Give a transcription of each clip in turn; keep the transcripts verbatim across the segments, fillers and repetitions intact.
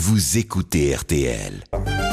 vous écoutez R T L.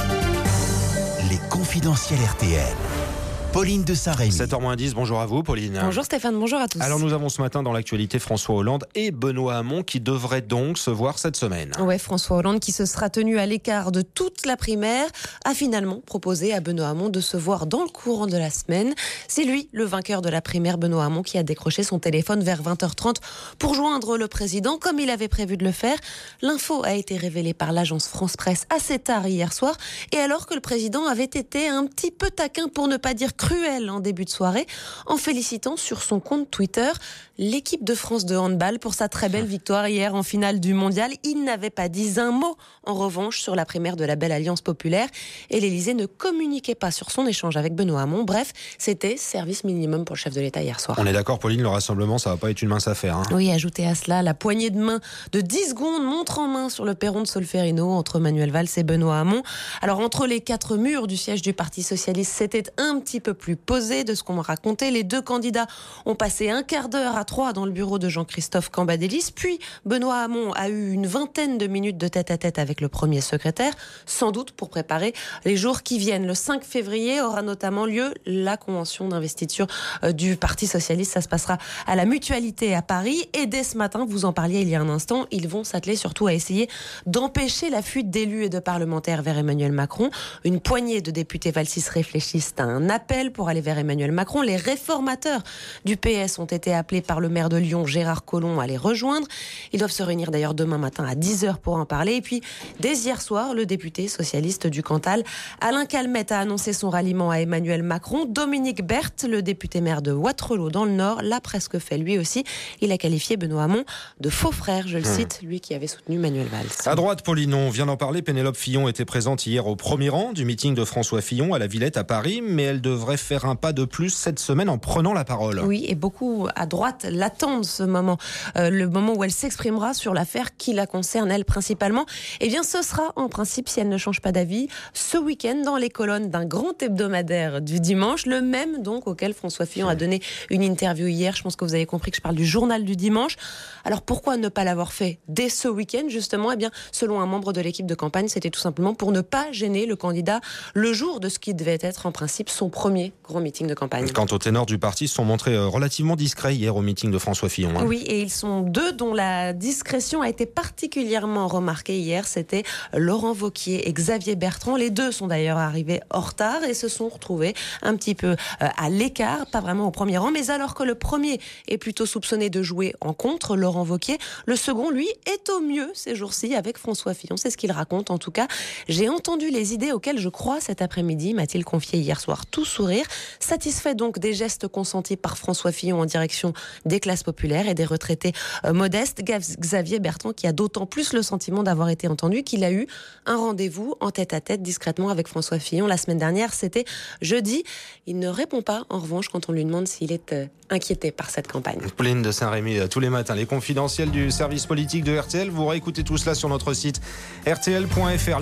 Les confidentiels R T L. Pauline de Saint-Rémy. sept heures moins dix, bonjour à vous Pauline. Bonjour Stéphane, bonjour à tous. Alors nous avons ce matin dans l'actualité François Hollande et Benoît Hamon qui devraient donc se voir cette semaine. Ouais, François Hollande qui se sera tenu à l'écart de toute la primaire a finalement proposé à Benoît Hamon de se voir dans le courant de la semaine. C'est lui, le vainqueur de la primaire, Benoît Hamon, qui a décroché son téléphone vers vingt heures trente pour joindre le président comme il avait prévu de le faire. L'info a été révélée par l'agence France Presse assez tard hier soir et alors que le président avait été un petit peu taquin pour ne pas dire cruel en début de soirée, en félicitant sur son compte Twitter l'équipe de France de handball pour sa très belle victoire hier en finale du mondial. Il n'avait pas dit un mot en revanche sur la primaire de la Belle Alliance Populaire et l'Élysée ne communiquait pas sur son échange avec Benoît Hamon. Bref, c'était service minimum pour le chef de l'État hier soir. On est d'accord Pauline, le rassemblement ça va pas être une mince affaire. Hein. Oui, ajoutez à cela la poignée de main de dix secondes montre en main sur le perron de Solferino entre Manuel Valls et Benoît Hamon. Alors entre les quatre murs du siège du Parti Socialiste, c'était un petit peu plus posé de ce qu'on m'a raconté. Les deux candidats ont passé un quart d'heure à trois dans le bureau de Jean-Christophe Cambadélis. Puis Benoît Hamon a eu une vingtaine de minutes de tête-à-tête avec le premier secrétaire, sans doute pour préparer les jours qui viennent. Le cinq février aura notamment lieu la convention d'investiture du Parti Socialiste. Ça se passera à la Mutualité à Paris. Et dès ce matin, vous en parliez il y a un instant, ils vont s'atteler surtout à essayer d'empêcher la fuite d'élus et de parlementaires vers Emmanuel Macron. Une poignée de députés valsistes réfléchissent à un appel pour aller vers Emmanuel Macron. Les réformateurs du P S ont été appelés par le maire de Lyon, Gérard Collomb, à les rejoindre. Ils doivent se réunir d'ailleurs demain matin à dix heures pour en parler. Et puis, dès hier soir, le député socialiste du Cantal, Alain Calmette, a annoncé son ralliement à Emmanuel Macron. Dominique Berthe, le député maire de Wattrelos dans le Nord, l'a presque fait lui aussi. Il a qualifié Benoît Hamon de faux frère, je le cite, lui qui avait soutenu Manuel Valls. À droite, Pauline, on vient d'en parler, Pénélope Fillon était présente hier au premier rang du meeting de François Fillon à la Villette à Paris, mais elle devrait faire un pas de plus cette semaine en prenant la parole. Oui, et beaucoup à droite l'attendent ce moment, euh, le moment où elle s'exprimera sur l'affaire qui la concerne elle principalement. Eh bien, ce sera en principe, si elle ne change pas d'avis, ce week-end dans les colonnes d'un grand hebdomadaire du dimanche, le même donc auquel François Fillon a donné une interview hier. Je pense que vous avez compris que je parle du journal du dimanche. Alors pourquoi ne pas l'avoir fait dès ce week-end justement? Eh bien, selon un membre de l'équipe de campagne, c'était tout simplement pour ne pas gêner le candidat le jour de ce qui devait être en principe son premier grand meeting de campagne. Quant aux ténors du parti, se sont montrés relativement discrets hier au meeting de François Fillon. Hein. Oui, et ils sont deux dont la discrétion a été particulièrement remarquée hier. C'était Laurent Wauquiez et Xavier Bertrand. Les deux sont d'ailleurs arrivés en retard et se sont retrouvés un petit peu à l'écart, pas vraiment au premier rang. Mais alors que le premier est plutôt soupçonné de jouer en contre, Laurent Wauquiez, le second, lui, est au mieux ces jours-ci avec François Fillon. C'est ce qu'il raconte en tout cas. J'ai entendu les idées auxquelles je crois cet après-midi, m'a-t-il confié hier soir, tout sourire. Satisfait donc des gestes consentis par François Fillon en direction des classes populaires et des retraités euh, modestes. Xavier Bertrand qui a d'autant plus le sentiment d'avoir été entendu qu'il a eu un rendez-vous en tête-à-tête discrètement avec François Fillon la semaine dernière. C'était jeudi. Il ne répond pas en revanche quand on lui demande s'il est euh, inquiété par cette campagne. Pauline de Saint-Rémy, tous les matins, les confidentiels du service politique de R T L. Vous réécoutez tout cela sur notre site R T L point F R.